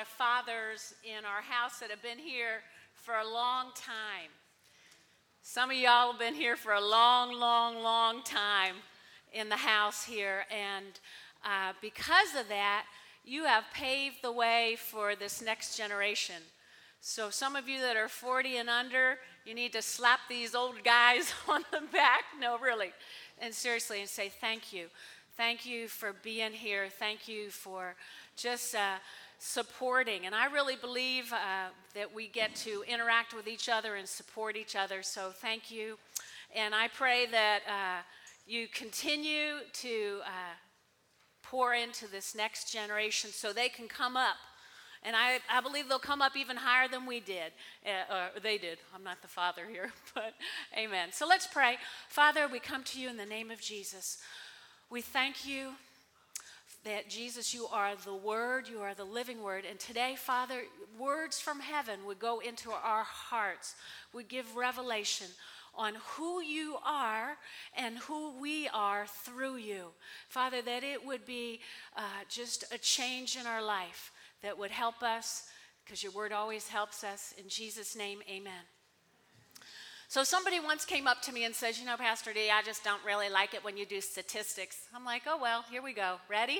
of fathers in our house that have been here for a long time. Some of y'all have been here for a long time in the house here, and because of that, you have paved the way for this next generation. So some of you that are 40 and under, you need to slap these old guys on the back. No, really, and seriously, and say thank you. Thank you for being here. Thank you for just supporting. And I really believe that we get to interact with each other and support each other. So thank you. And I pray that you continue to pour into this next generation so they can come up. And I believe they'll come up even higher than we did. They did. I'm not the father here, but amen. So let's pray. Father, we come to you in the name of Jesus. We thank you that, Jesus, you are the Word, you are the living Word. And today, Father, words from heaven would go into our hearts, would give revelation on who you are and who we are through you. Father, that it would be just a change in our life that would help us, because your Word always helps us. In Jesus' name, amen. So somebody once came up to me and says, Pastor D, I just don't really like it when you do statistics. I'm like, oh, well, here we go. Ready?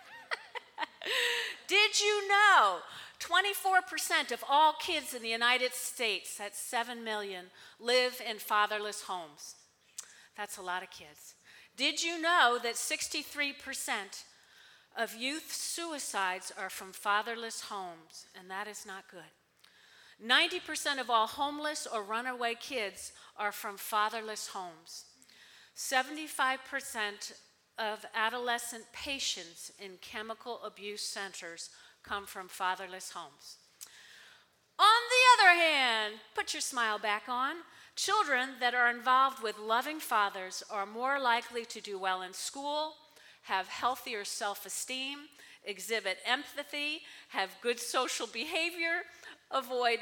Did you know 24% of all kids in the United States, that's 7 million, live in fatherless homes? That's a lot of kids. Did you know that 63% of youth suicides are from fatherless homes? And that is not good. 90% of all homeless or runaway kids are from fatherless homes. 75% of adolescent patients in chemical abuse centers come from fatherless homes. On the other hand, put your smile back on. Children that are involved with loving fathers are more likely to do well in school, have healthier self-esteem, exhibit empathy, have good social behavior, avoid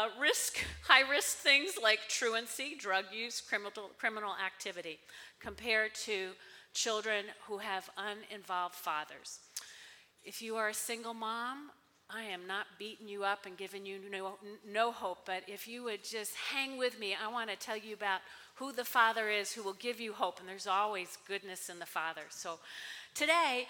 high-risk things like truancy, drug use, criminal activity, compared to children who have uninvolved fathers. If you are a single mom, I am not beating you up and giving you no hope, but if you would just hang with me, I want to tell you about who the Father is who will give you hope, and there's always goodness in the Father. So today,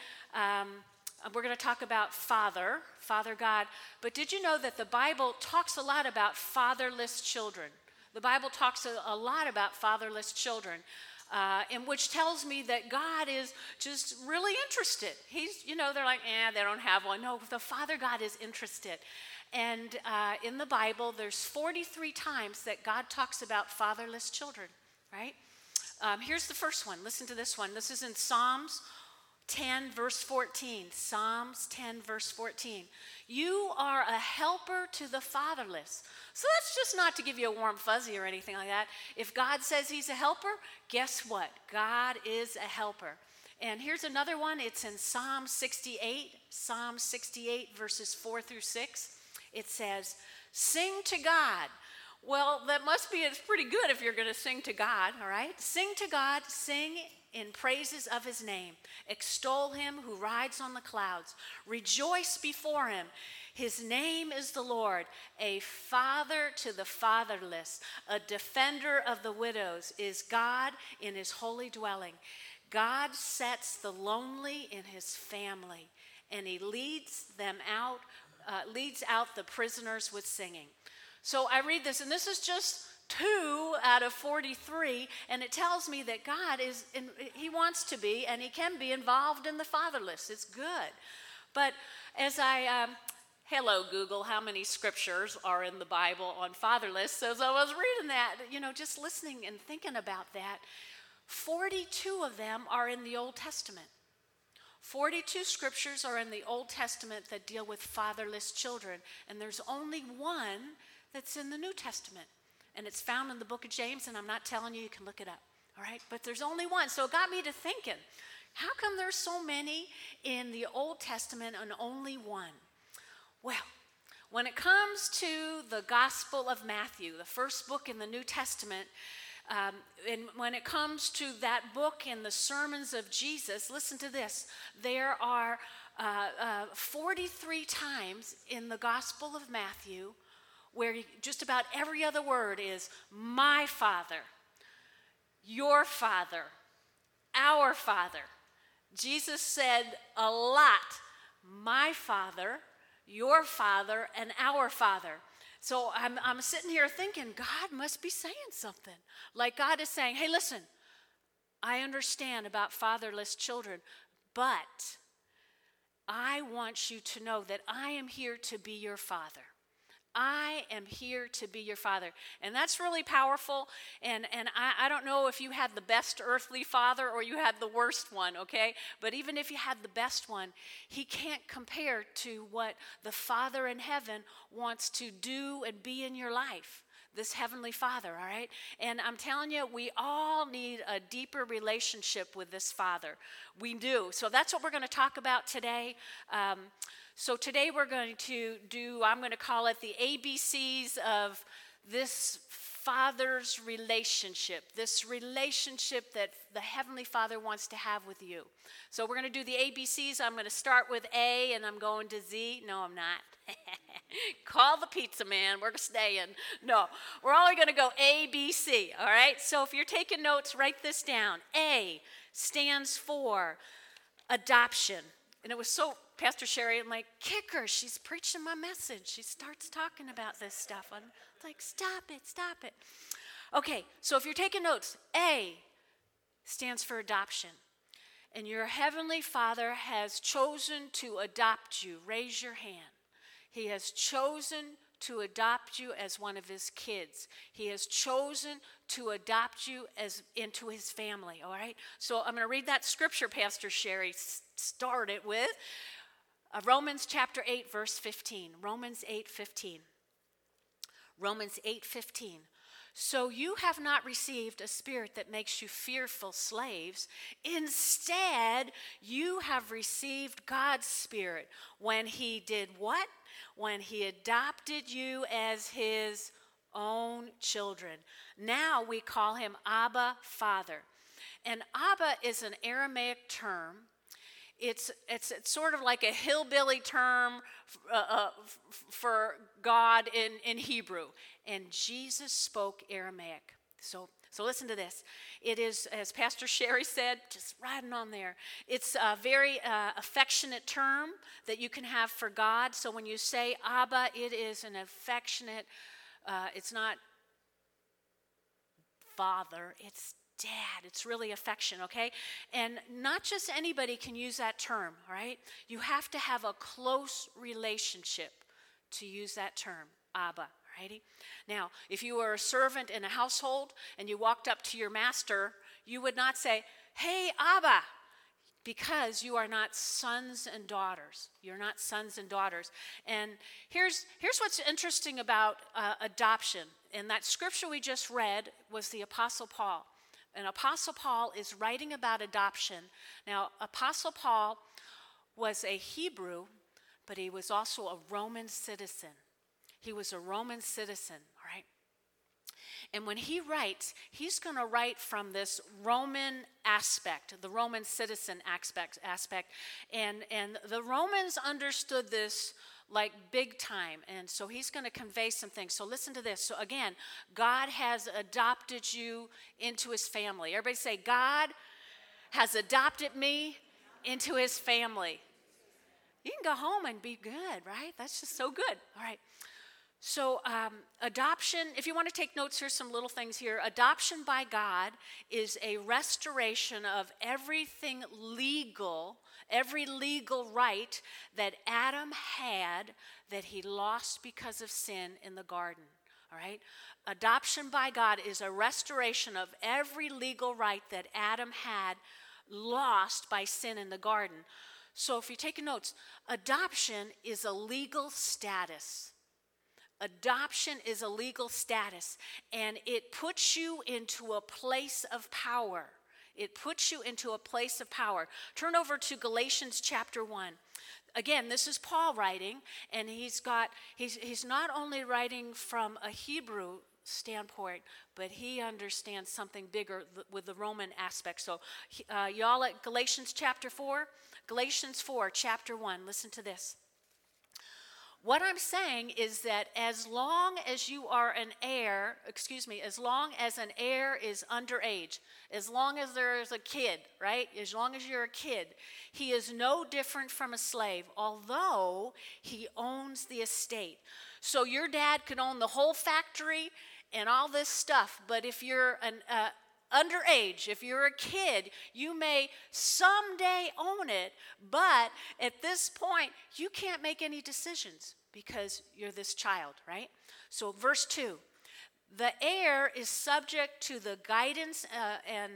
we're going to talk about Father God. But did you know that the Bible talks a lot about fatherless children? The Bible talks a lot about fatherless children, and which tells me that God is just really interested. He's, they're like, they don't have one. No, the Father God is interested. And in the Bible, there's 43 times that God talks about fatherless children, right? Here's the first one. Listen to this one. This is in Psalms 10, verse 14. Psalms 10, verse 14. You are a helper to the fatherless. So that's just not to give you a warm fuzzy or anything like that. If God says he's a helper, guess what? God is a helper. And here's another one. It's in Psalm 68. Psalm 68, verses 4 through 6. It says, sing to God. Well, that must be, it's pretty good if you're going to sing to God, all right? Sing to God, sing in praises of his name. Extol him who rides on the clouds. Rejoice before him. His name is the Lord, a father to the fatherless, a defender of the widows is God in his holy dwelling. God sets the lonely in his family, and he leads out the prisoners with singing. So I read this, and this is just 2 out of 43, and it tells me that God he wants to be, and he can be involved in the fatherless. It's good. But as hello Google, how many scriptures are in the Bible on fatherless? So as I was reading that, just listening and thinking about that, 42 of them are in the Old Testament. 42 scriptures are in the Old Testament that deal with fatherless children, and there's only one that's in the New Testament. And it's found in the book of James, and I'm not telling you, you can look it up, all right? But there's only one. So it got me to thinking, how come there's so many in the Old Testament and only one? Well, when it comes to the Gospel of Matthew, the first book in the New Testament, and when it comes to that book and the sermons of Jesus, listen to this. There are 43 times in the Gospel of Matthew where just about every other word is my Father, your Father, our Father. Jesus said a lot, my Father, your Father, and our Father. So I'm sitting here thinking, God must be saying something. Like God is saying, hey, listen, I understand about fatherless children, but I want you to know that I am here to be your Father. I am here to be your Father. And that's really powerful. And I don't know if you had the best earthly father or you had the worst one, okay? But even if you had the best one, he can't compare to what the Father in heaven wants to do and be in your life. This Heavenly Father, all right? And I'm telling you, we all need a deeper relationship with this Father. We do. So that's what we're going to talk about today. So today we're going to I'm going to call it the ABCs of this Father's relationship, this relationship that the Heavenly Father wants to have with you. So we're going to do the ABCs. I'm going to start with A and I'm going to Z. No, I'm not. Call the pizza man. We're staying. No, we're only going to go A, B, C. All right? So if you're taking notes, write this down. A stands for adoption. And it was so, Pastor Sherry, I'm like, kick her. She's preaching my message. She starts talking about this stuff. I'm like, stop it. Okay, so if you're taking notes, A stands for adoption. And your Heavenly Father has chosen to adopt you. Raise your hand. He has chosen to adopt you as one of his kids. He has chosen to adopt you as into his family, all right? So I'm going to read that scripture Pastor Sherry started with. Romans chapter 8, verse 15. Romans 8:15. Romans 8:15. So you have not received a spirit that makes you fearful slaves. Instead, you have received God's Spirit when he did what? When he adopted you as his own children. Now we call him Abba, Father. And Abba is an Aramaic term. It's sort of like a hillbilly term for God in Hebrew. And Jesus spoke Aramaic. So listen to this. It is, as Pastor Sherry said, just riding on there. It's a very affectionate term that you can have for God. So when you say Abba, it is an affectionate, it's not father, it's dad. It's really affection, okay? And not just anybody can use that term, all right? You have to have a close relationship to use that term, Abba, righty? Now, if you were a servant in a household and you walked up to your master, you would not say, hey, Abba, because you are not sons and daughters. You're not sons and daughters. And here's what's interesting about adoption. And that scripture we just read was the Apostle Paul. And Apostle Paul is writing about adoption. Now, Apostle Paul was a Hebrew, but he was also a Roman citizen. He was a Roman citizen, all right? And when he writes, he's going to write from this Roman aspect, the Roman citizen aspect. And the Romans understood this like big time. And so he's going to convey some things. So listen to this. So again, God has adopted you into his family. Everybody say, God has adopted me into his family. You can go home and be good, right? That's just so good. All right. So adoption, if you want to take notes, here's some little things here. Adoption by God is a restoration of everything legal, every legal right that Adam had that he lost because of sin in the garden, all right? Adoption by God is a restoration of every legal right that Adam had lost by sin in the garden. So if you're taking notes, adoption is a legal status. Adoption is a legal status, and it puts you into a place of power. It puts you into a place of power. Turn over to Galatians chapter 1. Again, this is Paul writing, and he's not only writing from a Hebrew standpoint, but he understands something bigger with the Roman aspect. So y'all at Galatians chapter 4, Galatians 4, chapter 1. Listen to this. What I'm saying is that as long as you are an heir, as long as an heir is underage, as long as there is a kid, right? As long as you're a kid, he is no different from a slave, although he owns the estate. So your dad could own the whole factory and all this stuff, but if you're an underage, if you're a kid, you may someday own it, but at this point, you can't make any decisions because you're this child, right? So verse 2, the heir is subject to the guardians and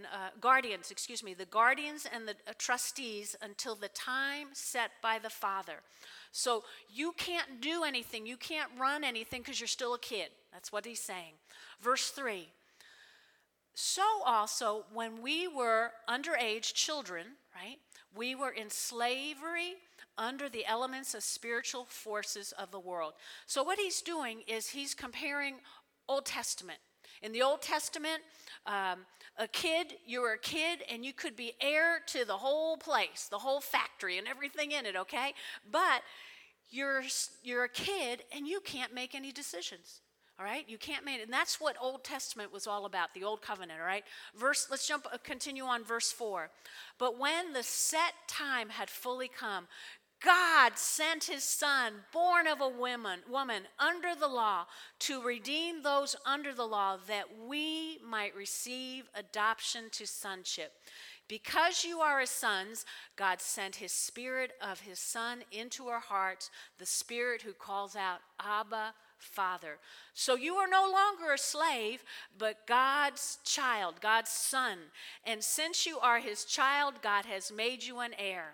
the trustees until the time set by the father. So you can't do anything, you can't run anything because you're still a kid. That's what he's saying. Verse 3, so also when we were underage children, right, we were in slavery under the elements of spiritual forces of the world. So what he's doing is he's comparing Old Testament. In the Old Testament, you were a kid and you could be heir to the whole place, the whole factory and everything in it, okay? But you're a kid and you can't make any decisions. All right, you can't make it, and that's what Old Testament was all about, the Old Covenant. All right, continue on verse 4. But when the set time had fully come, God sent his Son, born of a woman under the law, to redeem those under the law, that we might receive adoption to sonship. Because you are his sons, God sent his Spirit of his Son into our hearts, the Spirit who calls out, Abba, Father. So you are no longer a slave, but God's child, God's son. And since you are his child, God has made you an heir.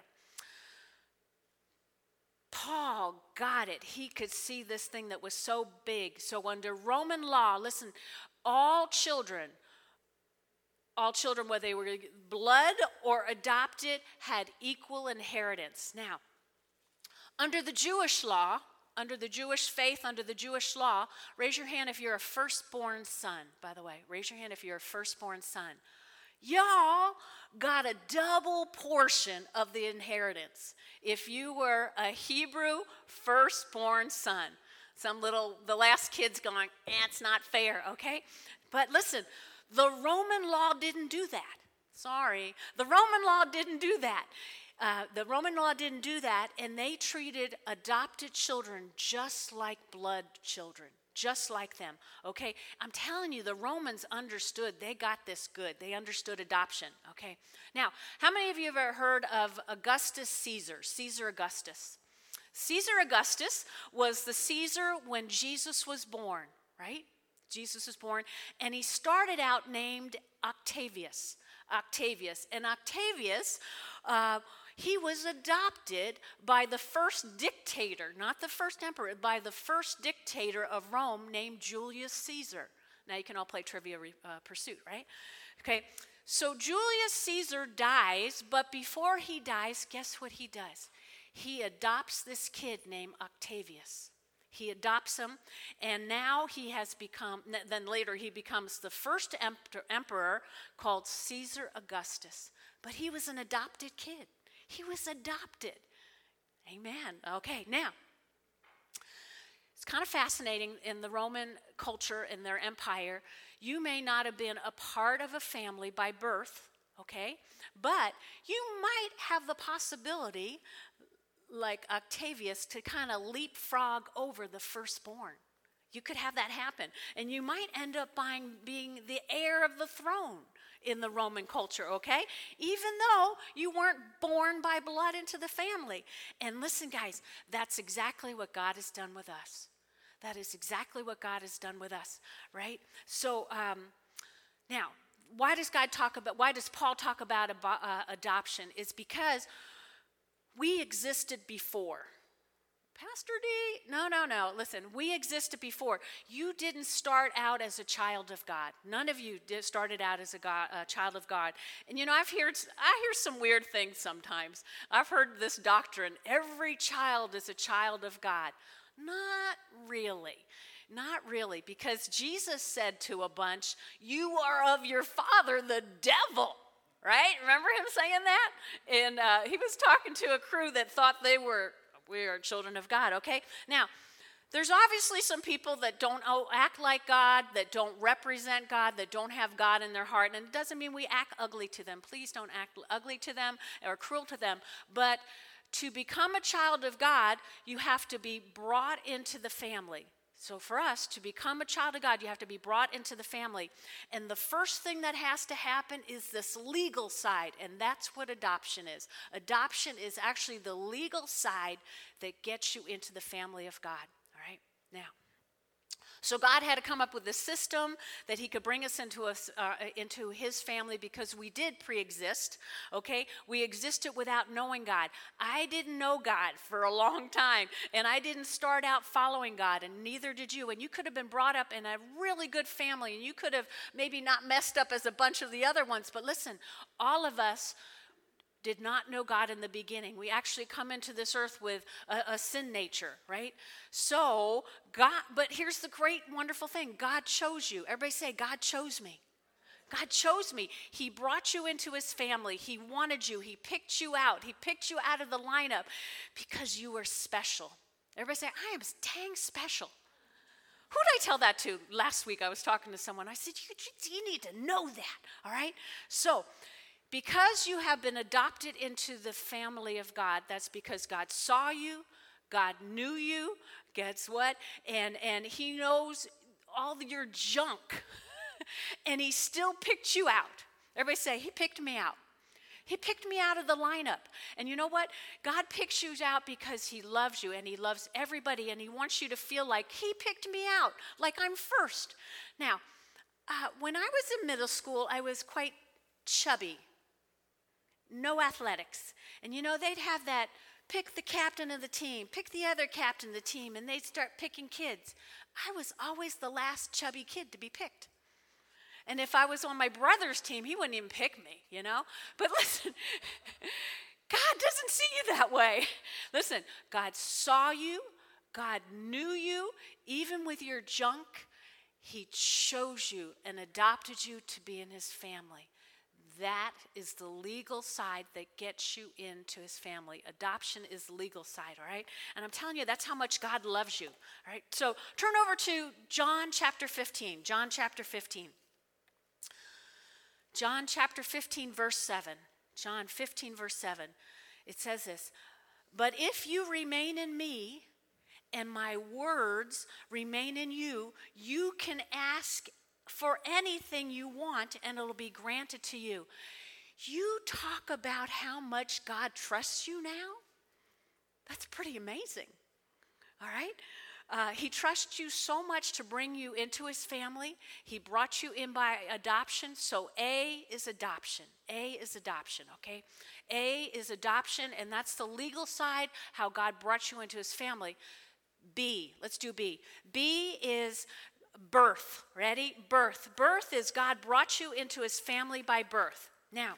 Paul got it. He could see this thing that was so big. So under Roman law, listen, all children, whether they were blood or adopted, had equal inheritance. Now, under the Jewish law, under the Jewish faith, under the Jewish law, raise your hand if you're a firstborn son, by the way. Raise your hand if you're a firstborn son. Y'all got a double portion of the inheritance if you were a Hebrew firstborn son. The last kid's going, it's not fair, okay? But listen, the Roman law didn't do that. Sorry. The Roman law didn't do that. And they treated adopted children just like blood children, just like them, okay? I'm telling you, the Romans understood. They got this good. They understood adoption, okay? Now, how many of you have ever heard of Augustus Caesar, Caesar Augustus? Caesar Augustus was the Caesar when Jesus was born, right? Jesus was born, and he started out named Octavius. And Octavius, he was adopted by the first dictator, not the first emperor, by the first dictator of Rome named Julius Caesar. Now you can all play Trivia Pursuit, right? Okay, so Julius Caesar dies, but before he dies, guess what he does? He adopts this kid named Octavius. He adopts him, and now then later he becomes the first emperor called Caesar Augustus. But he was an adopted kid. He was adopted. Amen. Okay, now, it's kind of fascinating in the Roman culture and their empire. You may not have been a part of a family by birth, okay? But you might have the possibility, like Octavius, to kind of leapfrog over the firstborn. You could have that happen. And you might end up being the heir of the throne in the Roman culture, okay? Even though you weren't born by blood into the family. And listen, guys, that's exactly what God has done with us. That is exactly what God has done with us, right? So now, why does Paul talk about adoption? It's because we existed before. Pastor D? No. Listen, we existed before. You didn't start out as a child of God. None of you started out as a child of God. And you know, I hear some weird things sometimes. I've heard this doctrine, every child is a child of God. Not really, because Jesus said to a bunch, you are of your father, the devil. right? Remember him saying that? And he was talking to a crew that thought we are children of God, okay? Now, there's obviously some people that don't act like God, that don't represent God, that don't have God in their heart. And it doesn't mean we act ugly to them. Please don't act ugly to them or cruel to them. But to become a child of God, you have to be brought into the family. So for us, to become a child of God, you have to be brought into the family. And the first thing that has to happen is this legal side, and that's what adoption is. Adoption is actually the legal side that gets you into the family of God. All right, now, so God had to come up with a system that he could bring us into his family because we did pre-exist, okay? We existed without knowing God. I didn't know God for a long time, and I didn't start out following God, and neither did you. And you could have been brought up in a really good family, and you could have maybe not messed up as a bunch of the other ones, but listen, all of us did not know God in the beginning. We actually come into this earth with a sin nature, right? So, God, but here's the great, wonderful thing. God chose you. Everybody say, God chose me. God chose me. He brought you into his family. He wanted you. He picked you out. He picked you out of the lineup because you were special. Everybody say, I am dang special. Who did I tell that to? Last week I was talking to someone. I said, you need to know that, all right? So, because you have been adopted into the family of God, that's because God saw you, God knew you, guess what? And he knows all your junk, and he still picked you out. Everybody say, he picked me out. He picked me out of the lineup. And you know what? God picks you out because he loves you, and he loves everybody, and he wants you to feel like he picked me out, like I'm first. Now, when I was in middle school, I was quite chubby. No athletics. And you know, they'd have that, pick the captain of the team, pick the other captain of the team, and they'd start picking kids. I was always the last chubby kid to be picked. And if I was on my brother's team, he wouldn't even pick me, you know? But listen, God doesn't see you that way. Listen, God saw you, God knew you, even with your junk, he chose you and adopted you to be in his family. That is the legal side that gets you into his family. Adoption is the legal side, all right? And I'm telling you, that's how much God loves you, all right? So turn over to John chapter 15. John chapter 15. John chapter 15, verse 7. John 15, verse 7. It says this, but if you remain in me and my words remain in you, you can ask for anything you want, and it'll be granted to you. You talk about how much God trusts you now? That's pretty amazing, all right? He trusts you so much to bring you into his family. He brought you in by adoption, so A is adoption. A is adoption, okay? A is adoption, and that's the legal side, how God brought you into his family. B, let's do B. B is birth. Ready? Birth. Birth is God brought you into his family by birth. Now,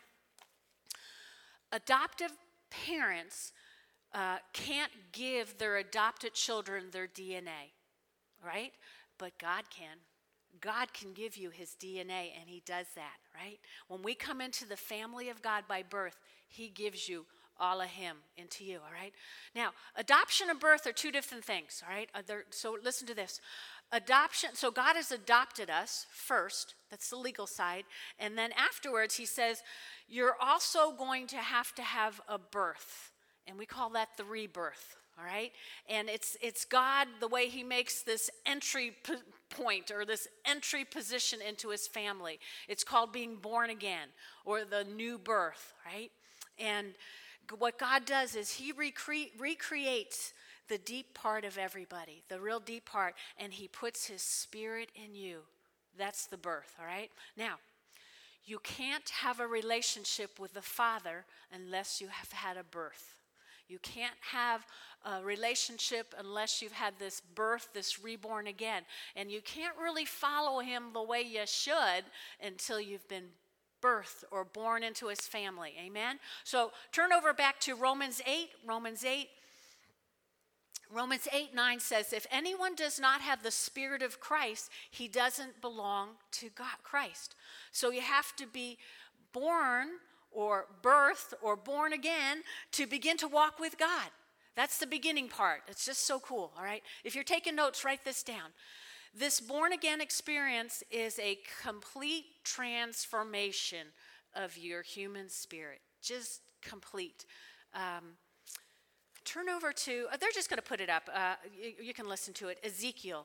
adoptive parents can't give their adopted children their DNA, right? But God can. God can give you his DNA, and he does that, right? When we come into the family of God by birth, he gives you all of him into you, all right? Now, adoption and birth are two different things, all right? So listen to this. Adoption, so God has adopted us first, that's the legal side, and then afterwards he says, you're also going to have a birth, and we call that the rebirth, all right? And it's God, the way he makes this entry point or this entry position into his family. It's called being born again or the new birth, right? And what God does is he recreates the deep part of everybody, the real deep part, and he puts his spirit in you. That's the birth, all right? Now, you can't have a relationship with the Father unless you have had a birth. You can't have a relationship unless you've had this birth, this reborn again. And you can't really follow him the way you should until you've been birthed or born into his family. Amen? So turn over back to Romans 8. Romans 8:9 says, if anyone does not have the Spirit of Christ, he doesn't belong to God, Christ. So you have to be born or birthed or born again to begin to walk with God. That's the beginning part. It's just so cool, all right? If you're taking notes, write this down. This born again experience is a complete transformation of your human spirit. Just complete. Turn over to, they're just going to put it up. You can listen to it. Ezekiel.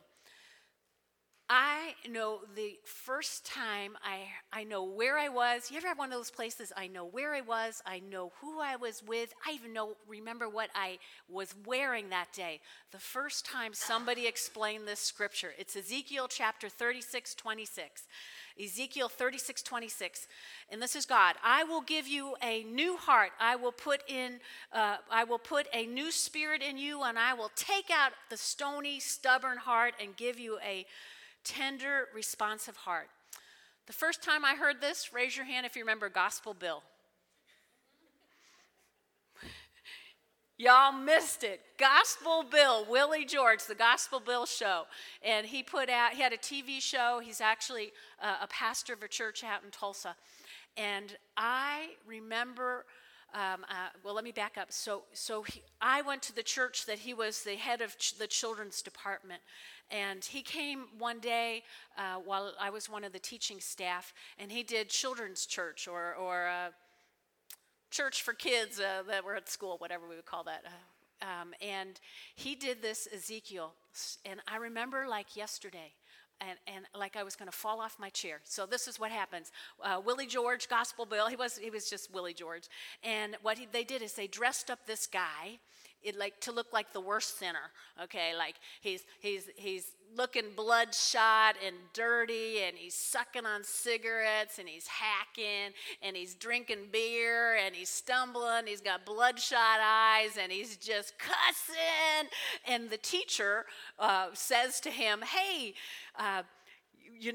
I know the first time I know where I was. You ever have one of those places? I know where I was. I know who I was with. I even remember what I was wearing that day. The first time somebody explained this scripture. It's Ezekiel chapter 36:26. Ezekiel 36:26. And this is God. I will give you a new heart. I will put a new spirit in you, and I will take out the stony, stubborn heart and give you a tender, responsive heart. The first time I heard this, raise your hand if you remember Gospel Bill. Y'all missed it. Gospel Bill, Willie George, the Gospel Bill show. And he had a TV show. He's actually a pastor of a church out in Tulsa. And I remember, let me back up. I went to the church that he was the head of the children's department. And he came one day while I was one of the teaching staff, and he did children's church or church for kids that were at school, whatever we would call that. And he did this Ezekiel, and I remember like yesterday, and like I was going to fall off my chair. So this is what happens. Willie George, Gospel Bill, he was just Willie George. And what they did is they dressed up this guy to look like the worst sinner, okay? Like he's looking bloodshot and dirty, and he's sucking on cigarettes, and he's hacking, and he's drinking beer, and he's stumbling, he's got bloodshot eyes, and he's just cussing. And the teacher says to him, hey, you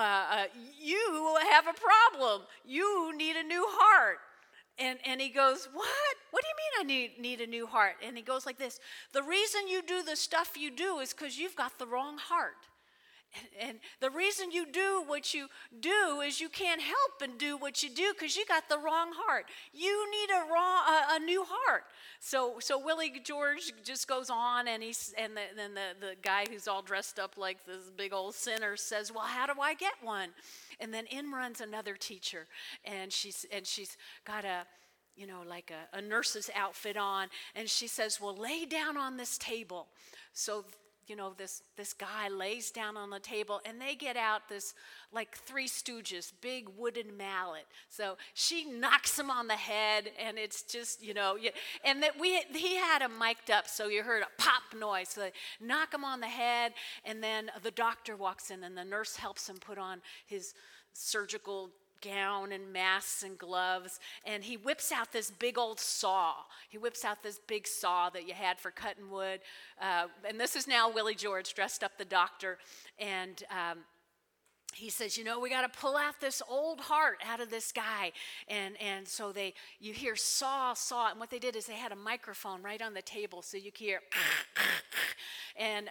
have a problem. You need a new heart. And he goes, what? What do you mean I need a new heart? And he goes like this. The reason you do the stuff you do is because you've got the wrong heart. And the reason you do what you do is you can't help and do what you do because you got the wrong heart. You need a new heart. So Willie George just goes on, and then the guy who's all dressed up like this big old sinner says, well, how do I get one? And then in runs another teacher, and she's got a nurse's outfit on, and she says, well, lay down on this table. So this guy lays down on the table, and they get out this like Three Stooges, big wooden mallet. So she knocks him on the head, and it's just, and that he had him mic'd up, so you heard a pop noise. So they knock him on the head, and then the doctor walks in, and the nurse helps him put on his surgical gown and masks and gloves, and he whips out this big old saw. He whips out this big saw that you had for cutting wood, and this is now Willie George dressed up the doctor, and he says, we got to pull out this old heart out of this guy. And so you hear saw, and what they did is they had a microphone right on the table, so you could hear, and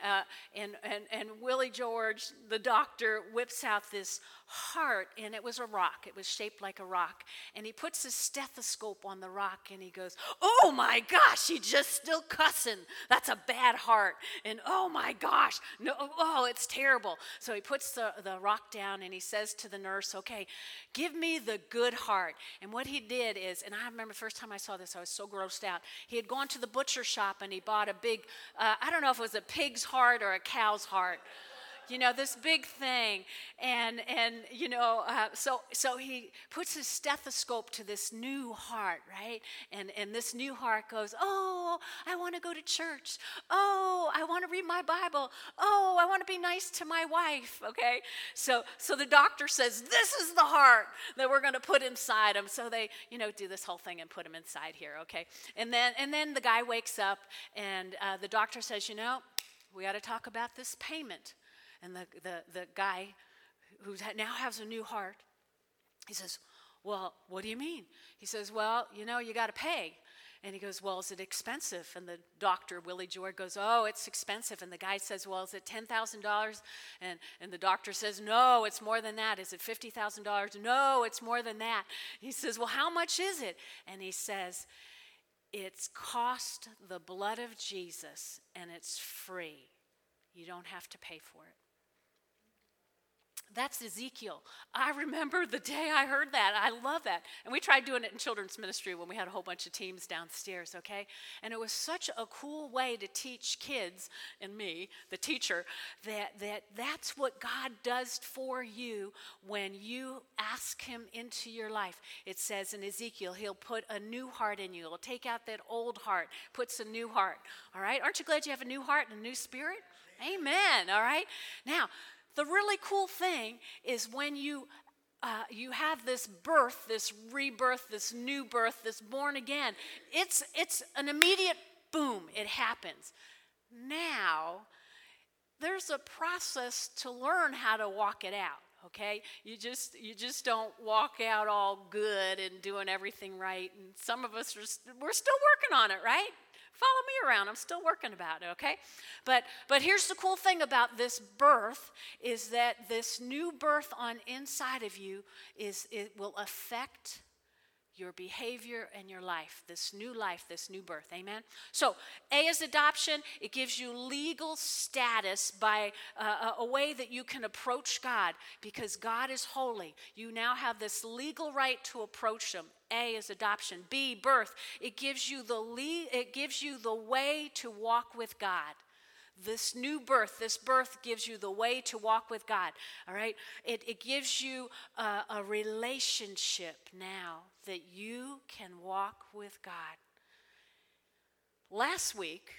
Willie George, the doctor, whips out this heart, and it was a rock. It was shaped like a rock. And he puts his stethoscope on the rock, and he goes, oh my gosh, he just still cussing. That's a bad heart. And oh my gosh, no, oh, it's terrible. So he puts the rock down, and he says to the nurse, okay, give me the good heart. And what he did is, and I remember the first time I saw this, I was so grossed out. He had gone to the butcher shop, and he bought a big, I don't know if it was a pig's heart or a cow's heart. This big thing, and so he puts his stethoscope to this new heart, right? And this new heart goes, oh, I want to go to church. Oh, I want to read my Bible. Oh, I want to be nice to my wife. Okay, so the doctor says this is the heart that we're going to put inside him. So they do this whole thing and put him inside here. Okay, and then the guy wakes up, and the doctor says, we got to talk about this payment. And the guy who now has a new heart, he says, well, what do you mean? He says, well, you got to pay. And he goes, well, is it expensive? And the doctor, Willie George, goes, oh, it's expensive. And the guy says, well, is it $10,000? And the doctor says, no, it's more than that. Is it $50,000? No, it's more than that. He says, well, how much is it? And he says, it's cost the blood of Jesus, and it's free. You don't have to pay for it. That's Ezekiel. I remember the day I heard that. I love that. And we tried doing it in children's ministry when we had a whole bunch of teams downstairs, okay? And it was such a cool way to teach kids, and me, the teacher, that's what God does for you when you ask him into your life. It says in Ezekiel, he'll put a new heart in you. He'll take out that old heart, puts a new heart, all right? Aren't you glad you have a new heart and a new spirit? Amen, all right? Now, the really cool thing is when you have this birth, this rebirth, this new birth, this born again, it's an immediate boom, it happens. Now, there's a process to learn how to walk it out, okay? You just don't walk out all good and doing everything right, and some of us, we're still working on it, right? Follow me around. I'm still working about it, okay? But here's the cool thing about this birth is that this new birth on inside of you it will affect your behavior and your life, this new birth, amen? So A is adoption. It gives you legal status by a way that you can approach God because God is holy. You now have this legal right to approach him. A is adoption. B, birth. It gives you the way to walk with God. This new birth, this birth gives you the way to walk with God, all right? It gives you a relationship now that you can walk with God. Last week,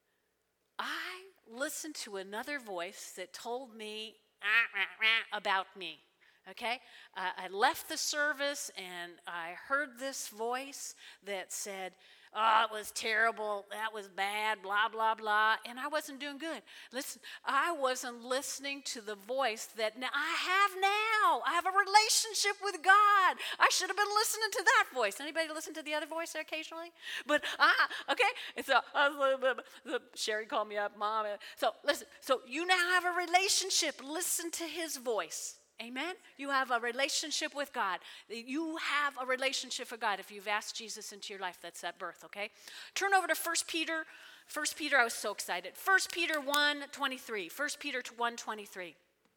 I listened to another voice that told me about me, okay? I left the service and I heard this voice that said, oh, it was terrible, that was bad, blah, blah, blah, and I wasn't doing good. Listen, I wasn't listening to the voice that I have now. I have a relationship with God. I should have been listening to that voice. Anybody listen to the other voice there occasionally? But, okay, and so Sherry called me up, Mom. So, listen, so you now have a relationship. Listen to his voice. Amen? You have a relationship with God. You have a relationship with God if you've asked Jesus into your life. That's that birth, okay? Turn over to 1 Peter. 1 Peter, I was so excited. 1 Peter 1:23. 1 Peter 1:23.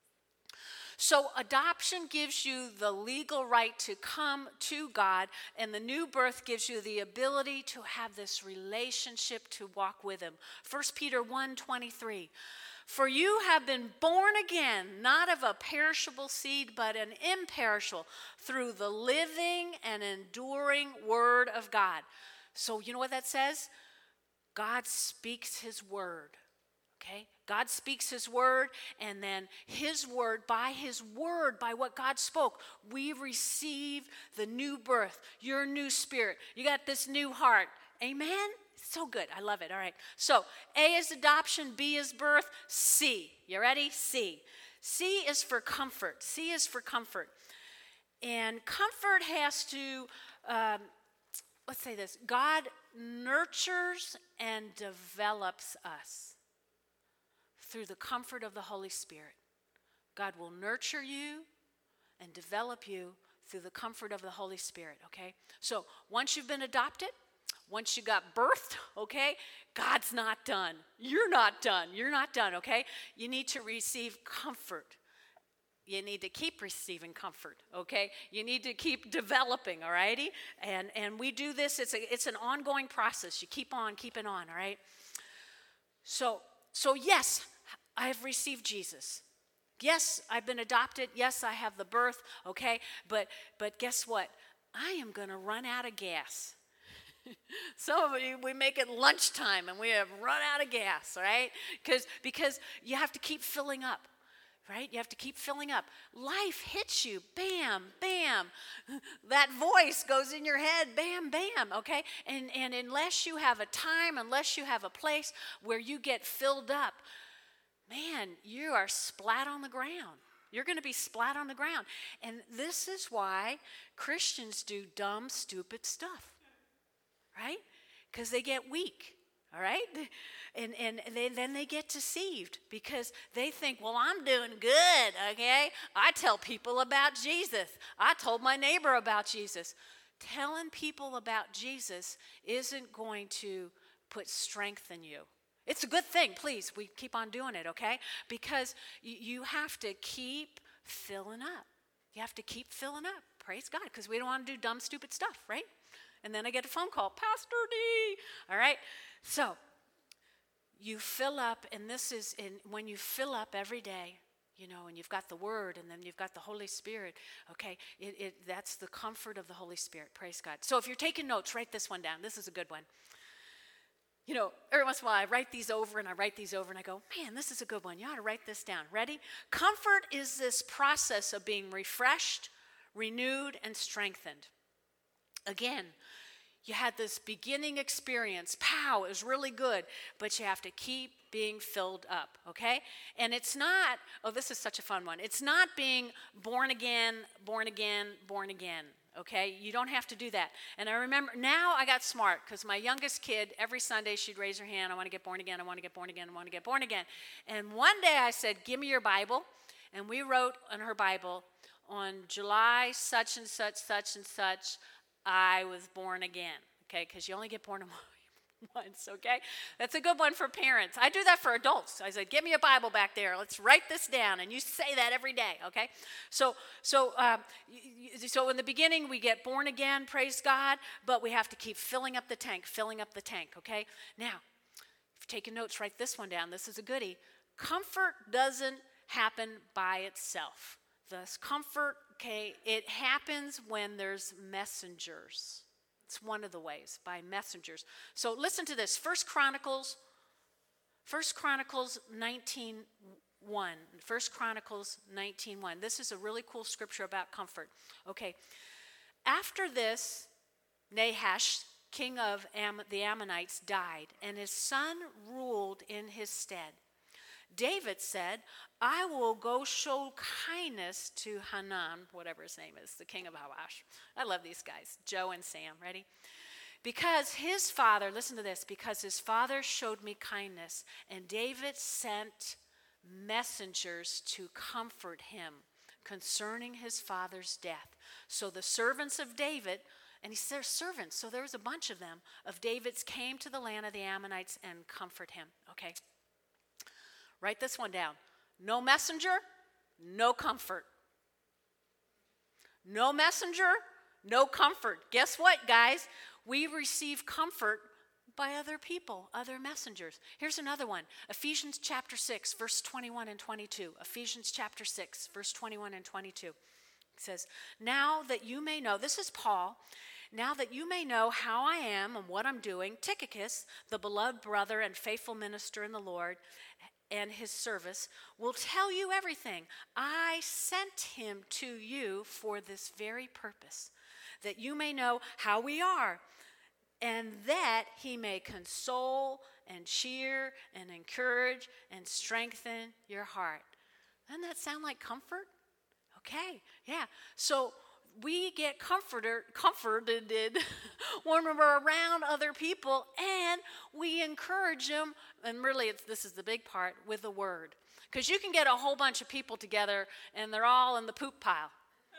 So adoption gives you the legal right to come to God, and the new birth gives you the ability to have this relationship to walk with him. 1 Peter 1:23. For you have been born again, not of a perishable seed, but an imperishable, through the living and enduring word of God. So you know what that says? God speaks his word, okay? God speaks his word, and then his word, by what God spoke, we receive the new birth, your new spirit. You got this new heart. Amen? So good. I love it. All right. So A is adoption. B is birth. C. You ready? C. C is for comfort. C is for comfort. And comfort has to, let's say this. God nurtures and develops us through the comfort of the Holy Spirit. God will nurture you and develop you through the comfort of the Holy Spirit, okay? So once you've been adopted, once you got birthed, okay, God's not done. You're not done. You're not done, okay? You need to receive comfort. You need to keep receiving comfort, okay? You need to keep developing, all righty? And we do this. It's an ongoing process. You keep on keeping on, all right? So yes, I have received Jesus. Yes, I've been adopted. Yes, I have the birth, okay? But guess what? I am going to run out of gas. Some of you, we make it lunchtime and we have run out of gas, right? Because you have to keep filling up, right? You have to keep filling up. Life hits you, bam, bam. That voice goes in your head, bam, bam, okay? And unless you have a time, unless you have a place where you get filled up, man, you are splat on the ground. You're going to be splat on the ground. And this is why Christians do dumb, stupid stuff. Right? because they get weak. All right? And then they get deceived because they think, well, I'm doing good, okay? I tell people about Jesus. I told my neighbor about Jesus. Telling people about Jesus isn't going to put strength in you. It's a good thing, please. We keep on doing it, okay? Because you have to keep filling up. You have to keep filling up. Praise God, because we don't want to do dumb, stupid stuff, right? And then I get a phone call, Pastor D. All right? So, you fill up, and when you fill up every day, and you've got the Word, and then you've got the Holy Spirit, okay, that's the comfort of the Holy Spirit, praise God. So if you're taking notes, write this one down. This is a good one. Every once in a while I write these over, and I go, man, this is a good one. You ought to write this down. Ready? Comfort is this process of being refreshed, renewed, and strengthened. Again, you had this beginning experience. Pow, it was really good. But you have to keep being filled up, okay? And it's not, this is such a fun one. It's not being born again, okay? You don't have to do that. And I remember, now I got smart because my youngest kid, every Sunday she'd raise her hand, I want to get born again, I want to get born again, I want to get born again. And one day I said, give me your Bible. And we wrote on her Bible, on July such and such, I was born again, okay? Because you only get born once, okay? That's a good one for parents. I do that for adults. I said, give me a Bible back there. Let's write this down, and you say that every day, okay? So in the beginning, we get born again, praise God, but we have to keep filling up the tank, okay? Now, if you're taking notes, write this one down. This is a goodie. Comfort doesn't happen by itself. Thus, comfort, okay, it happens when there's messengers. It's one of the ways, by messengers. So listen to this. 1 Chronicles 19:1. 1 Chronicles 19:1. This is a really cool scripture about comfort. Okay. After this, Nahash, king of the Ammonites, died, and his son ruled in his stead. David said, I will go show kindness to Hanan, whatever his name is, the king of Hawash. I love these guys, Joe and Sam. Ready? Because his father, listen to this, because his father showed me kindness, and David sent messengers to comfort him concerning his father's death. So the servants of David, and he said servants, so there was a bunch of them, of David's came to the land of the Ammonites and comfort him. Okay. Write this one down. No messenger, no comfort. No messenger, no comfort. Guess what, guys? We receive comfort by other people, other messengers. Here's another one. Ephesians chapter 6, verse 21 and 22. Ephesians chapter 6, verse 21 and 22. It says, now that you may know, this is Paul, now that you may know how I am and what I'm doing, Tychicus, the beloved brother and faithful minister in the Lord, and his service will tell you everything. I sent him to you for this very purpose, that you may know how we are, and that he may console and cheer and encourage and strengthen your heart. Doesn't that sound like comfort? Okay, yeah. So we get comforted when we're around other people, and we encourage them, and really this is the big part, with the word. Because you can get a whole bunch of people together, and they're all in the poop pile.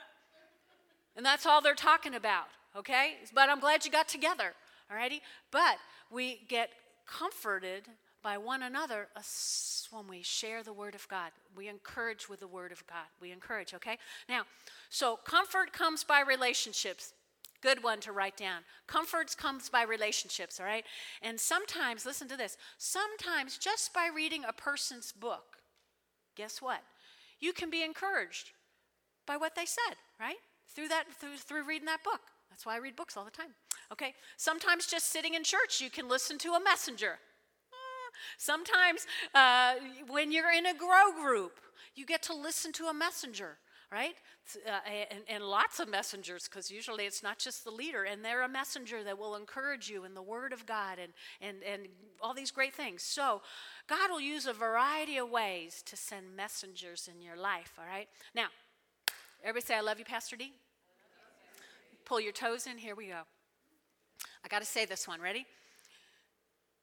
And that's all they're talking about, okay? But I'm glad you got together, all righty? But we get comforted by one another when we share the word of God. We encourage with the word of God. We encourage, okay? Now, so comfort comes by relationships. Good one to write down. Comfort comes by relationships, all right? And sometimes, listen to this, sometimes just by reading a person's book, guess what? You can be encouraged by what they said, right? Through reading that book. That's why I read books all the time. Okay? Sometimes just sitting in church, you can listen to a messenger. Sometimes when you're in a grow group, you get to listen to a messenger, right? And lots of messengers, because usually it's not just the leader, and they're a messenger that will encourage you in the Word of God and all these great things. So God will use a variety of ways to send messengers in your life, all right? Now, everybody say, I love you, Pastor D. Pull your toes in. Here we go. I got to say this one. Ready?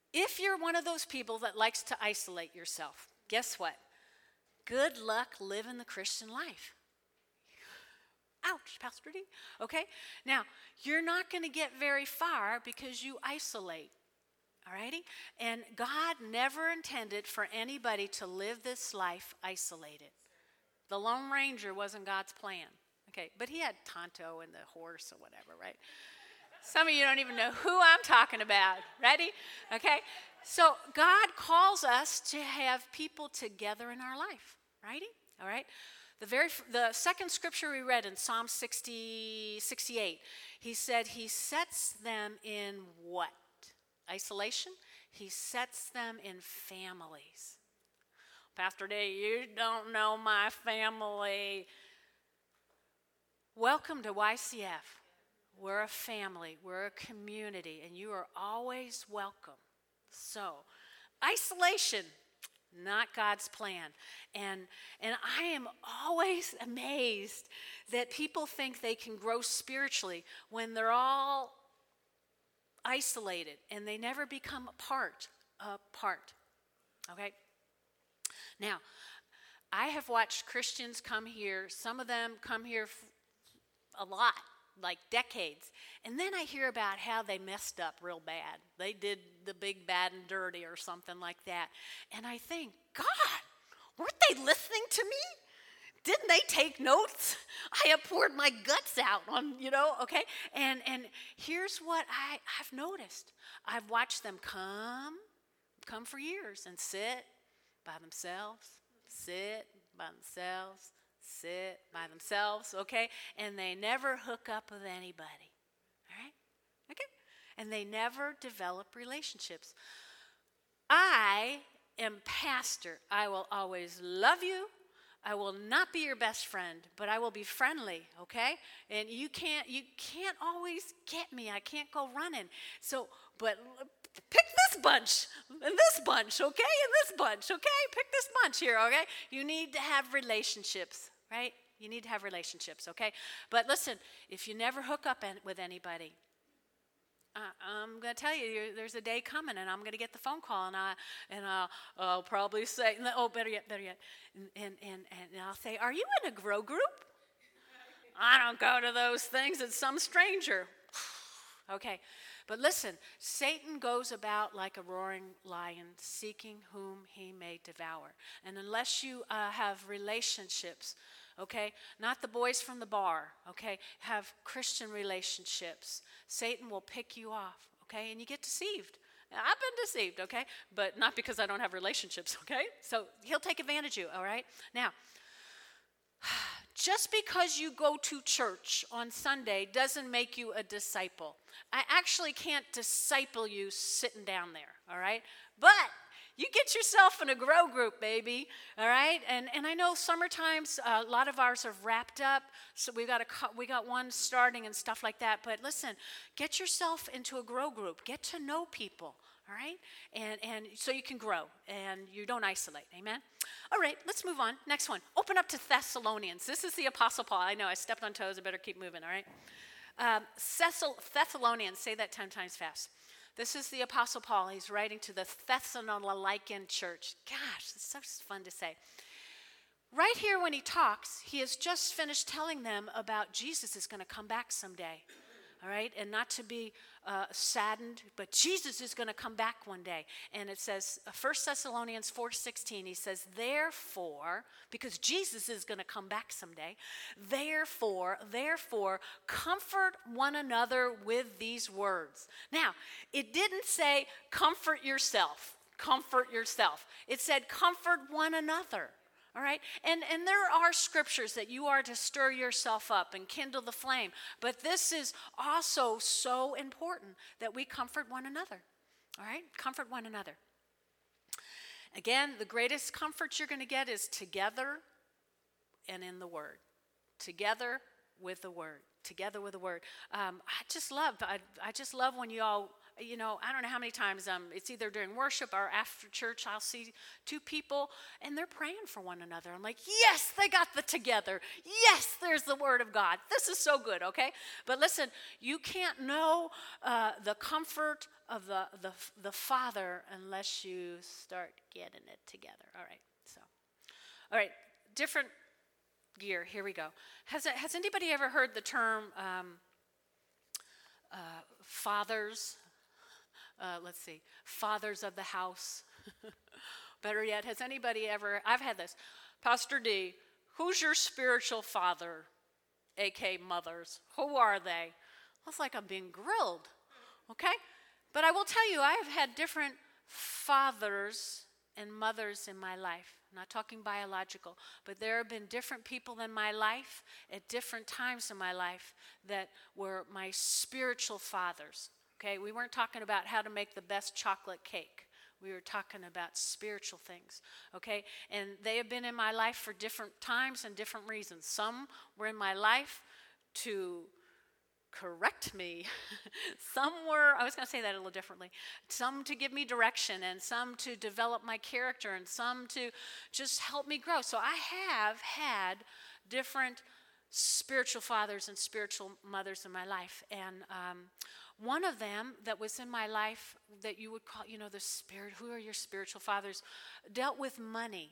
If you're one of those people that likes to isolate yourself, guess what? Good luck living the Christian life. Ouch, Pastor D. Okay? Now, you're not going to get very far because you isolate. Alrighty? And God never intended for anybody to live this life isolated. The Lone Ranger wasn't God's plan. Okay? But he had Tonto and the horse or whatever, right? Some of you don't even know who I'm talking about. Ready? Okay? So God calls us to have people together in our life. Righty? All right? The second scripture we read in Psalm 68, he said he sets them in what? Isolation? He sets them in families. Pastor D, you don't know my family. Welcome to YCF. We're a family. We're a community, and you are always welcome. So, isolation, not God's plan. And I am always amazed that people think they can grow spiritually when they're all isolated and they never become apart. Okay? Now, I have watched Christians come here. Some of them come here a lot, like decades. And then I hear about how they messed up real bad. They did the big, bad, and dirty or something like that. And I think, God, weren't they listening to me? Didn't they take notes? I have poured my guts out on, okay? And here's what I've noticed. I've watched them come for years and sit by themselves, sit by themselves, sit by themselves, okay? And they never hook up with anybody, all right? Okay? And they never develop relationships. I am pastor. I will always love you. I will not be your best friend, but I will be friendly, okay? And you can't always get me. I can't go running. So, but pick this bunch, and this bunch, okay? And this bunch, okay? Pick this bunch here, okay? You need to have relationships, right? You need to have relationships, okay? But listen, if you never hook up with anybody, I'm going to tell you, there's a day coming, and I'm going to get the phone call, and I'll probably say, oh, better yet, and I'll say, are you in a grow group? I don't go to those things. It's some stranger. Okay, but listen, Satan goes about like a roaring lion, seeking whom he may devour. And unless you have relationships, okay, not the boys from the bar, okay, have Christian relationships, Satan will pick you off, okay, and you get deceived. I've been deceived, okay, but not because I don't have relationships, okay? So he'll take advantage of you, all right? Now, just because you go to church on Sunday doesn't make you a disciple. I actually can't disciple you sitting down there, all right? But you get yourself in a grow group, baby, all right? And I know summertimes, a lot of ours are wrapped up, so we got one starting and stuff like that. But listen, get yourself into a grow group. Get to know people, all right? And so you can grow and you don't isolate, amen? All right, let's move on. Next one. Open up to Thessalonians. This is the Apostle Paul. I know I stepped on toes. I better keep moving, all right? Thessalonians, say that 10 times fast. This is the Apostle Paul. He's writing to the Thessalonican church. Gosh, it's so fun to say. Right here when he talks, he has just finished telling them about Jesus is going to come back someday. All right, and not to be saddened, but Jesus is going to come back one day. And it says, 1 Thessalonians 4:16, he says, therefore, because Jesus is going to come back someday, therefore, comfort one another with these words. Now, it didn't say comfort yourself. It said comfort one another. All right, and there are scriptures that you are to stir yourself up and kindle the flame, but this is also so important that we comfort one another. All right, comfort one another. Again, the greatest comfort you're going to get is together and in the Word. Together with the Word. Together with the Word. I just love when you all I don't know how many times it's either during worship or after church, I'll see two people and they're praying for one another. I'm like, yes, they got the together. Yes, there's the word of God. This is so good, okay? But listen, you can't know the comfort of the Father unless you start getting it together. All right, different gear. Here we go. Has anybody ever heard the term fathers? Let's see, fathers of the house. Better yet, has anybody ever, I've had this, Pastor D, who's your spiritual father, a.k.a. mothers? Who are they? It's like I'm being grilled, okay? But I will tell you, I have had different fathers and mothers in my life. I'm not talking biological, but there have been different people in my life at different times in my life that were my spiritual fathers. Okay, we weren't talking about how to make the best chocolate cake. We were talking about spiritual things, okay? And they have been in my life for different times and different reasons. Some were in my life to correct me. Some were, I was going to say that a little differently, some to give me direction, and some to develop my character, and some to just help me grow. So I have had different spiritual fathers and spiritual mothers in my life. And one of them that was in my life that you would call, the spirit, who are your spiritual fathers, dealt with money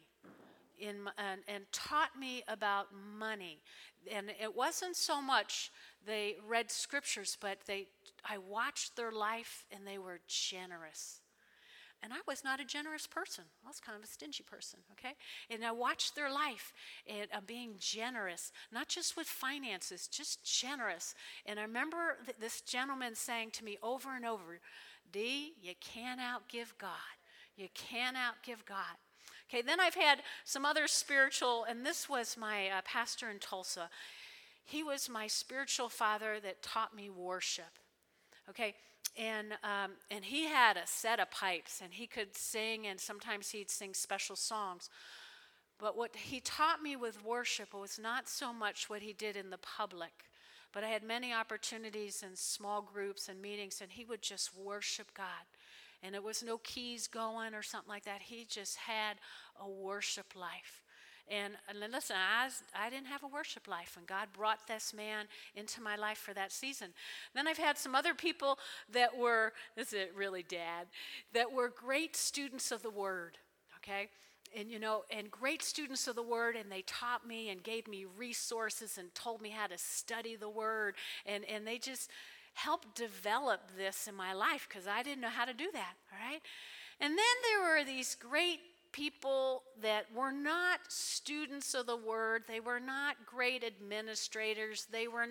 and taught me about money. And it wasn't so much they read scriptures, but I watched their life and they were generous. And I was not a generous person. I was kind of a stingy person, okay? And I watched their life and being generous, not just with finances, just generous. And I remember this gentleman saying to me over and over, D, you can't outgive God. You can't outgive God. Okay, then I've had some other spiritual, and this was my pastor in Tulsa. He was my spiritual father that taught me worship, okay? And he had a set of pipes, and he could sing, and sometimes he'd sing special songs. But what he taught me with worship was not so much what he did in the public, but I had many opportunities in small groups and meetings, and he would just worship God. And it was no keys going or something like that. He just had a worship life. And listen, I didn't have a worship life, and God brought this man into my life for that season. Then I've had some other people that were, this is really Dad, that were great students of the Word, okay? And great students of the Word, and they taught me and gave me resources and told me how to study the Word, and they just helped develop this in my life because I didn't know how to do that, all right? And then there were these great people that were not students of the Word. They were not great administrators.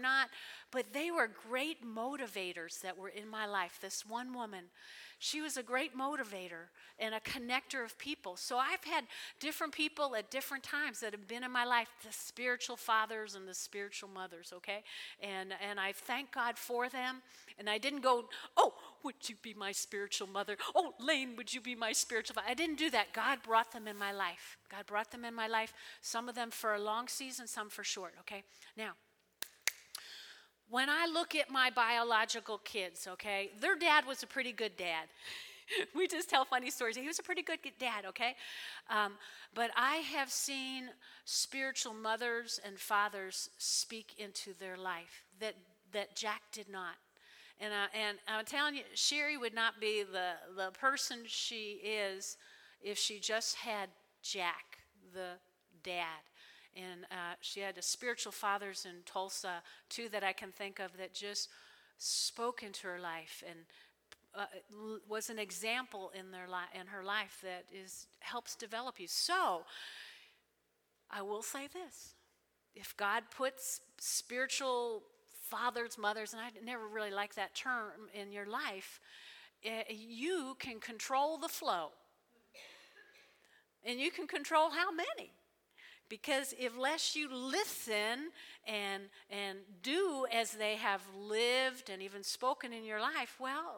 But they were great motivators that were in my life. This one woman, she was a great motivator and a connector of people. So I've had different people at different times that have been in my life, the spiritual fathers and the spiritual mothers, okay? And I thank God for them. And I didn't go, oh, would you be my spiritual mother? Oh, Lane, would you be my spiritual father? I didn't do that. God brought them in my life. God brought them in my life, some of them for a long season, some for short, okay? Now, when I look at my biological kids, okay, their dad was a pretty good dad. We just tell funny stories. He was a pretty good dad, okay? But I have seen spiritual mothers and fathers speak into their life that Jack did not. And I'm telling you, Sherry would not be the person she is if she just had Jack, the dad. And she had spiritual fathers in Tulsa, two that I can think of, that just spoke into her life and was an example in her life that helps develop you. So I will say this: if God puts spiritual fathers, mothers, and I never really liked that term, in your life, you can control the flow, and you can control how many. Because unless you listen and do as they have lived and even spoken in your life, well,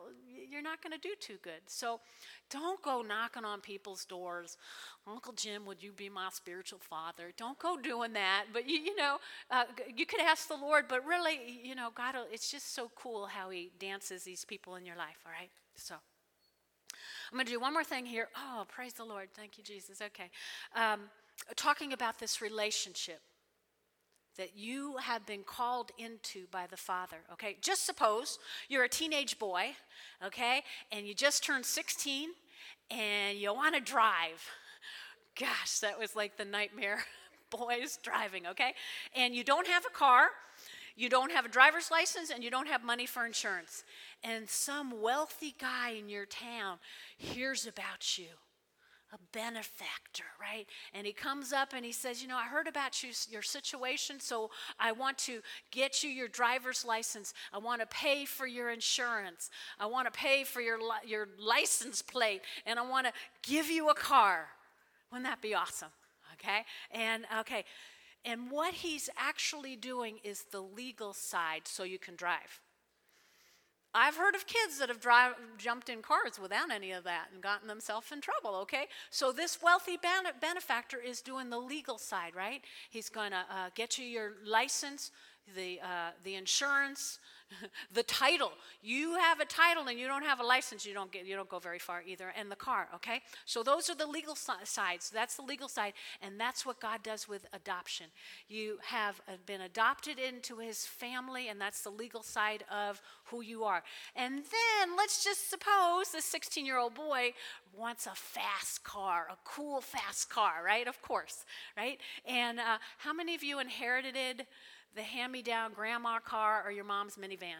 you're not going to do too good. So don't go knocking on people's doors. Uncle Jim, would you be my spiritual father? Don't go doing that. But, you could ask the Lord, but really, God, it's just so cool how he dances these people in your life, all right? So I'm going to do one more thing here. Oh, praise the Lord. Thank you, Jesus. Okay. Talking about this relationship that you have been called into by the Father, okay? Just suppose you're a teenage boy, okay, and you just turned 16, and you want to drive. Gosh, that was like the nightmare, boys driving, okay? And you don't have a car, you don't have a driver's license, and you don't have money for insurance. And some wealthy guy in your town hears about you. A benefactor, right? And he comes up and he says, I heard about your situation, so I want to get you your driver's license. I want to pay for your insurance. I want to pay for your license plate, and I want to give you a car. Wouldn't that be awesome? Okay? And what he's actually doing is the legal side so you can drive. I've heard of kids that have jumped in cars without any of that and gotten themselves in trouble, okay? So this wealthy benefactor is doing the legal side, right? He's going to get you your license, the insurance, the title. You have a title and you don't have a license, you don't go very far either. And the car, okay? So those are the legal sides. That's the legal side, and that's what God does with adoption. You have been adopted into his family, and that's the legal side of who you are. And then let's just suppose the 16-year-old boy wants a fast car, a cool fast car, right? Of course, right? And how many of you inherited the hand-me-down grandma car or your mom's minivan?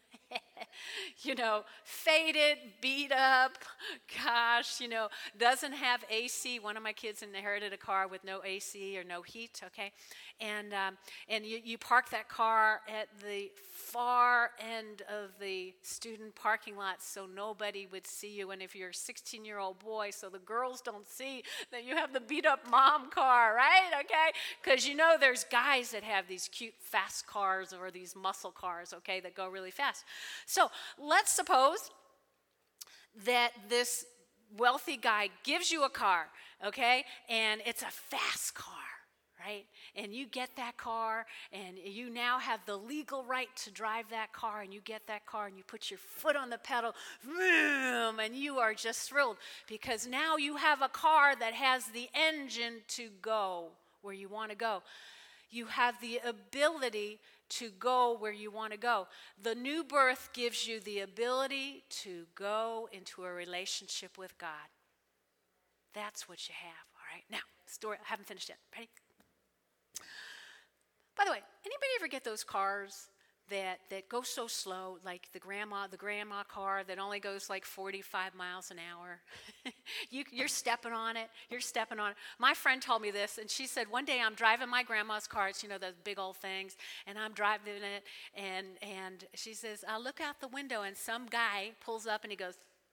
Faded, beat up, gosh, doesn't have AC. One of my kids inherited a car with no AC or no heat, okay? And you park that car at the far end of the student parking lot so nobody would see you. And if you're a 16-year-old boy, so the girls don't see that you have the beat-up mom car, right? Okay? Because there's guys that have these cute fast cars or these muscle cars, okay, that go really fast. So let's suppose that this wealthy guy gives you a car, okay, and it's a fast car, right? And you get that car, and you now have the legal right to drive that car, and you get that car, and you put your foot on the pedal, vroom, and you are just thrilled because now you have a car that has the engine to go where you want to go. You have the ability to go where you want to go. The new birth gives you the ability to go into a relationship with God. That's what you have, all right? Now, story, I haven't finished yet. Ready? By the way, anybody ever get those cars that go so slow, like the grandma car that only goes like 45 miles an hour? You're stepping on it. My friend told me this, and she said, one day I'm driving my grandma's car. It's, those big old things, and I'm driving it, and she says, I look out the window, and some guy pulls up, and he goes,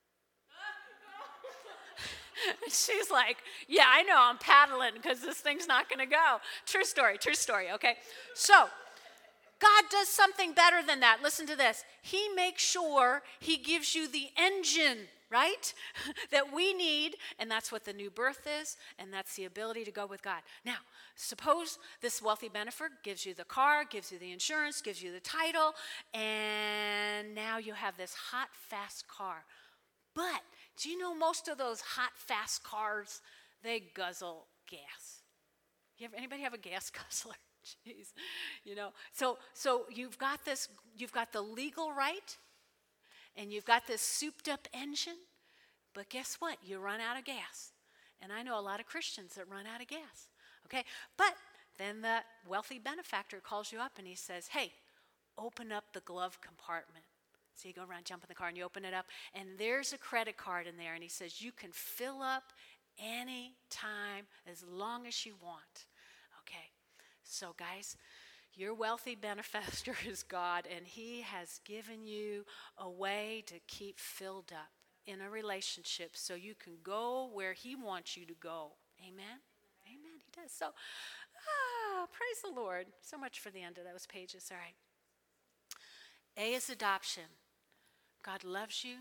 she's like, yeah, I know, I'm paddling because this thing's not going to go. True story, okay? So God does something better than that. Listen to this. He makes sure he gives you the engine, right, that we need, and that's what the new birth is, and that's the ability to go with God. Now, suppose this wealthy benefactor gives you the car, gives you the insurance, gives you the title, and now you have this hot, fast car. But do you know most of those hot, fast cars, they guzzle gas? Anybody have a gas guzzler? Jeez, So you've got the legal right, and you've got this souped-up engine, but guess what? You run out of gas. And I know a lot of Christians that run out of gas, okay? But then the wealthy benefactor calls you up, and he says, hey, open up the glove compartment. So you go around, jump in the car, and you open it up, and there's a credit card in there, and he says you can fill up any time as long as you want. Okay, so guys, your wealthy benefactor is God, and he has given you a way to keep filled up in a relationship so you can go where he wants you to go. Amen? Amen, he does. So, praise the Lord. So much for the end of those pages. All right. A is adoption. God loves you.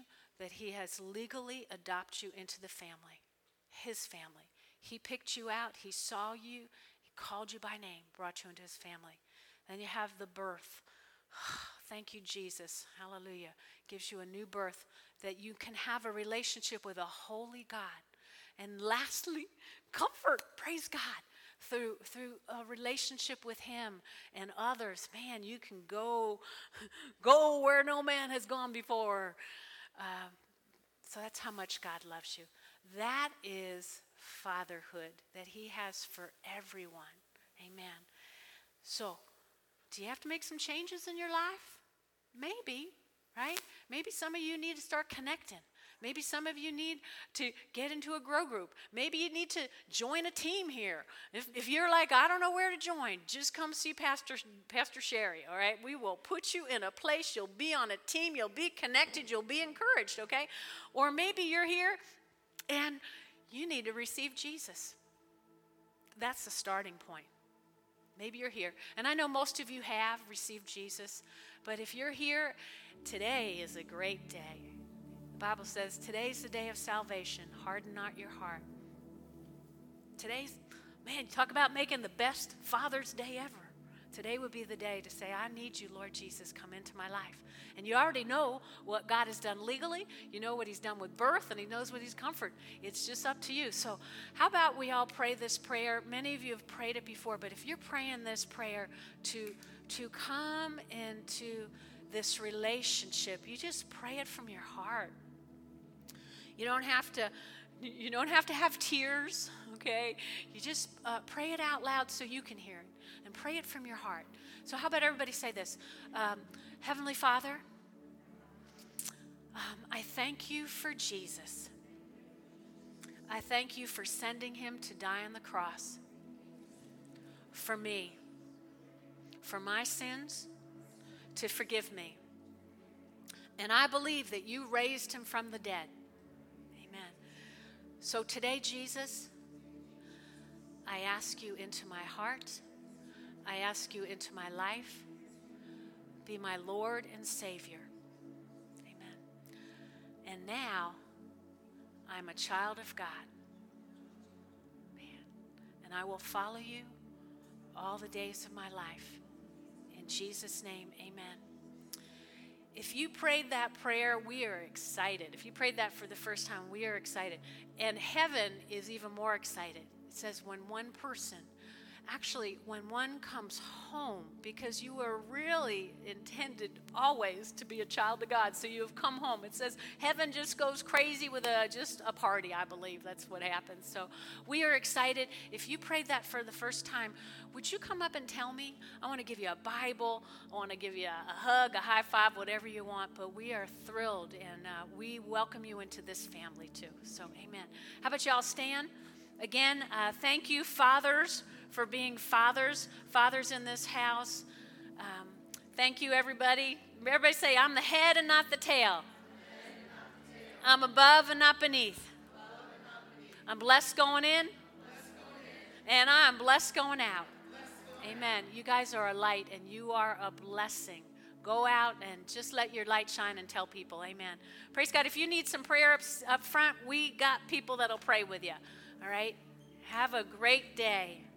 that he has legally adopted you into the family, his family. He picked you out. He saw you. He called you by name, brought you into his family. Then you have the birth. Thank you, Jesus. Hallelujah. Gives you a new birth that you can have a relationship with a holy God. And lastly, comfort. Praise God. Through a relationship with him and others. Man, you can go where no man has gone before. So that's how much God loves you. That is fatherhood that he has for everyone. Amen. So, do you have to make some changes in your life? Maybe, right? Maybe some of you need to start connecting. Maybe some of you need to get into a grow group. Maybe you need to join a team here. If you're like, I don't know where to join, just come see Pastor Sherry, all right? We will put you in a place. You'll be on a team. You'll be connected. You'll be encouraged, okay? Or maybe you're here and you need to receive Jesus. That's the starting point. Maybe you're here. And I know most of you have received Jesus. But if you're here, today is a great day. The Bible says, today's the day of salvation. Harden not your heart. Man, talk about making the best Father's Day ever. Today would be the day to say, I need you, Lord Jesus, come into my life. And you already know what God has done legally. You know what he's done with birth, and he knows what he's comfort. It's just up to you. So how about we all pray this prayer? Many of you have prayed it before, but if you're praying this prayer to come into this relationship, you just pray it from your heart. You don't have to have tears, okay? You just pray it out loud so you can hear it. And pray it from your heart. So how about everybody say this? Heavenly Father, I thank you for Jesus. I thank you for sending him to die on the cross for me, for my sins, to forgive me. And I believe that you raised him from the dead. Amen. So today, Jesus, I ask you into my heart. I ask you into my life. Be my Lord and Savior. Amen. And now, I'm a child of God. Man. And I will follow you all the days of my life. In Jesus' name, amen. If you prayed that prayer, we are excited. If you prayed that for the first time, we are excited. And heaven is even more excited. It says when one comes home, because you were really intended always to be a child of God, so you have come home. It says heaven just goes crazy with just a party, I believe. That's what happens. So we are excited. If you prayed that for the first time, would you come up and tell me? I want to give you a Bible. I want to give you a hug, a high five, whatever you want. But we are thrilled, and we welcome you into this family too. So amen. How about y'all stand? Again, thank you, fathers, for being fathers in this house. Thank you, everybody. Everybody say, I'm the head and not the tail. I'm above and not beneath. I'm blessed going in, and I'm blessed going out. Amen. You guys are a light, and you are a blessing. Go out and just let your light shine and tell people. Amen. Praise God. If you need some prayer up front, we got people that'll pray with you. All right? Have a great day.